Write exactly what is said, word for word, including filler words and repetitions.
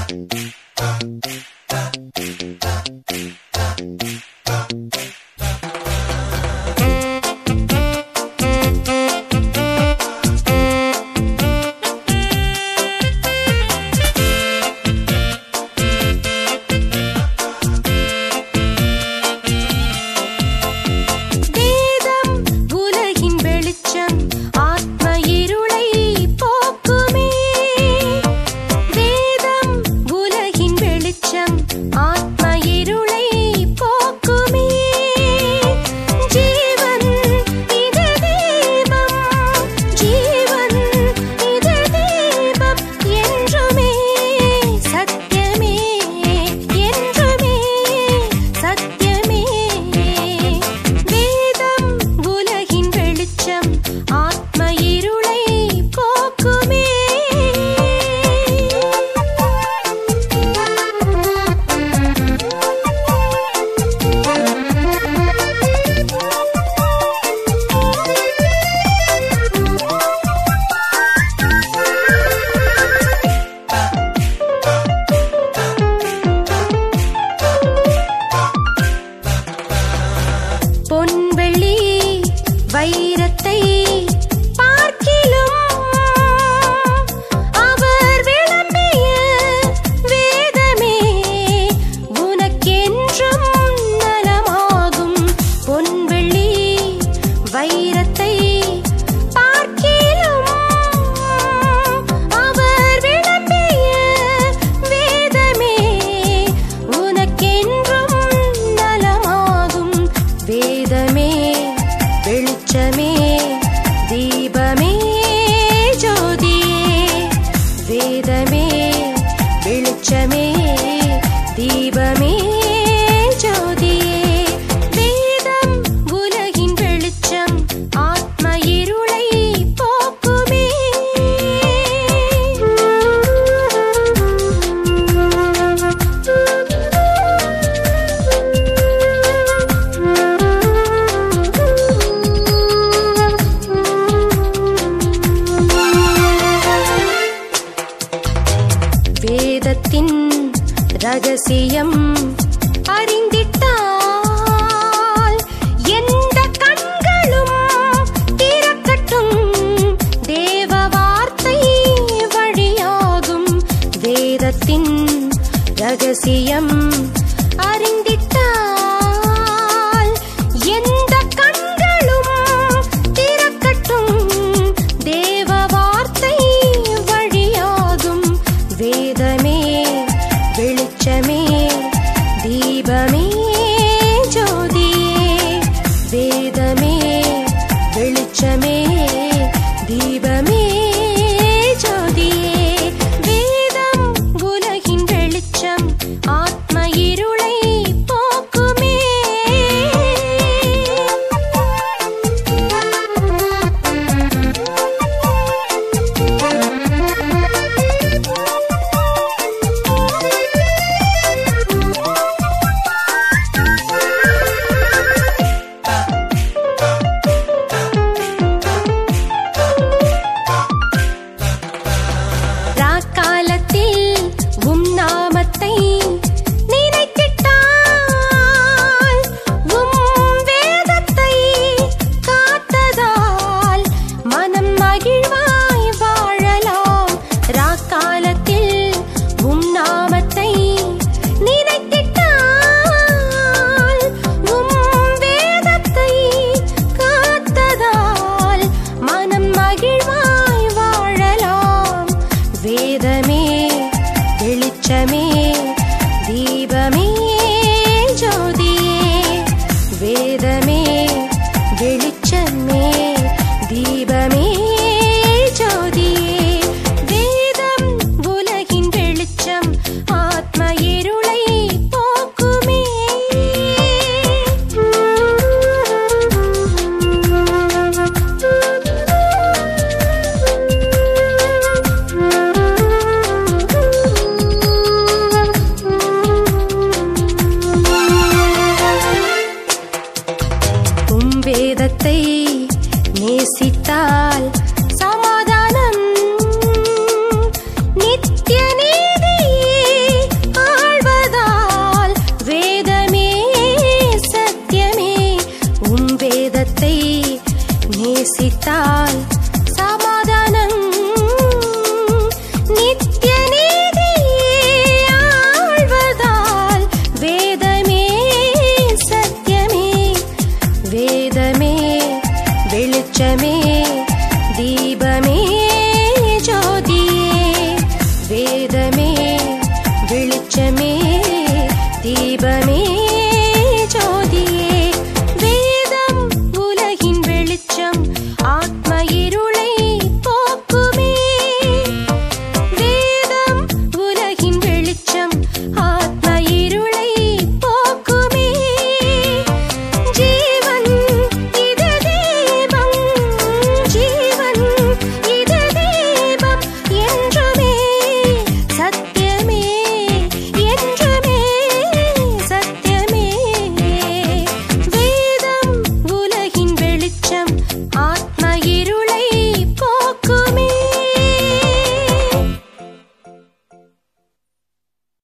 ரகசியம் அறிந்திட்டால் எந்த கண்களும் திறக்கட்டும், தேவ வார்த்தை வழியாகும். வேதத்தின் ரகசியம் அறிந்திட்டால் எந்த கண்களும் திறக்கட்டும், தேவ வார்த்தை வழியாகும். வேதமே வெளிச்சமே தீபமே ஜோதியே, வேதமே வெளிச்சமே தீபமே ஜோதியே. வேதம் உலகின் வெளிச்சம், ஆத்ம இருளை போக்குமே. ராக்காலத்தில் உம் நாமத்தை நினைத்திட்டால், உம் வேதத்தை காத்ததால் மனம் மகிழ்வாய் வாழலாம். ராக்காலத்தில் உம் நாமத்தை நினைத்திட்டால், உம் வேதத்தை காத்ததால் மனம் மகிழ்வாய் வாழலாம். வேதமே வெளிச்சமே தீபமே ஜோதியே, வேதமே வெளிச்சமே தீபமே ஜோதியே. வேதம் உலகின் வெளிச்சம், ஆத்ம இருளை போக்குமே. வேதமே